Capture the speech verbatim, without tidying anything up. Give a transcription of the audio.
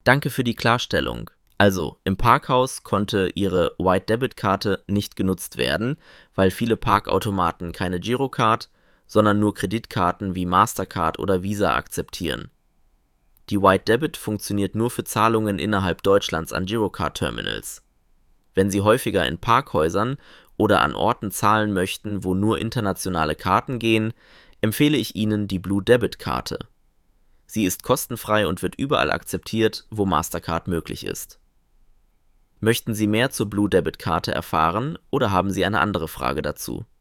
Danke für die Klarstellung. Also, im Parkhaus konnte Ihre White Debit Karte nicht genutzt werden, weil viele Parkautomaten keine Girocard, sondern nur Kreditkarten wie Mastercard oder Visa akzeptieren. Die White Debit funktioniert nur für Zahlungen innerhalb Deutschlands an Girocard-Terminals. Wenn Sie häufiger in Parkhäusern oder an Orten zahlen möchten, wo nur internationale Karten gehen, empfehle ich Ihnen die Blue Debit Karte. Sie ist kostenfrei und wird überall akzeptiert, wo Mastercard möglich ist. Möchten Sie mehr zur Blue Debit Karte erfahren oder haben Sie eine andere Frage dazu?